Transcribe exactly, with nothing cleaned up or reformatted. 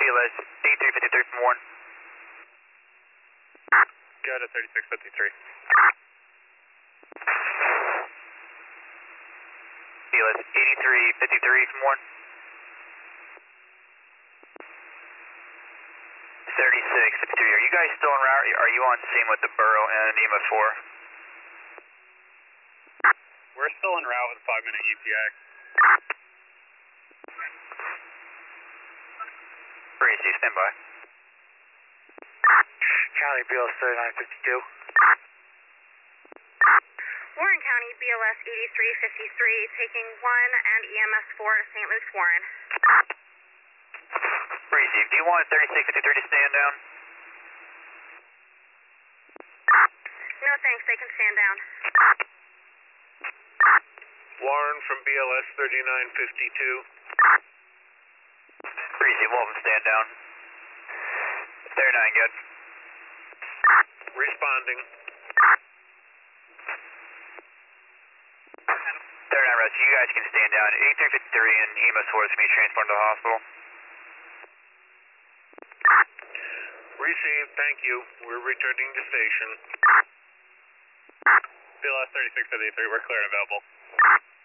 L S eighty-three fifty-three from Warren. Go to thirty-six fifty-three. B L S eighty-three fifty-three from Warren. thirty-six fifty-three, are you guys still en route? Are you on scene with the Burrow and E M S four? We're still en route with a five minute E T X. Breezy, stand by. County B L S thirty-nine fifty-two. Warren County B L S eighty-three fifty-three, taking one and E M S four to Saint Luke's Warren. Breezy, do you want thirty-six fifty-three to stand down? No thanks, they can stand down. Warren from B L S thirty-nine fifty-two. Breezy, Wolfen, stand down. thirty-nine, good. Responding. thirty-nine, Russ, you guys can stand down. eighty-three fifty-three and E M S four is going to be transported to the hospital. Received, thank you. We're returning to station. B L S thirty-six fifty-three, we're clear and available.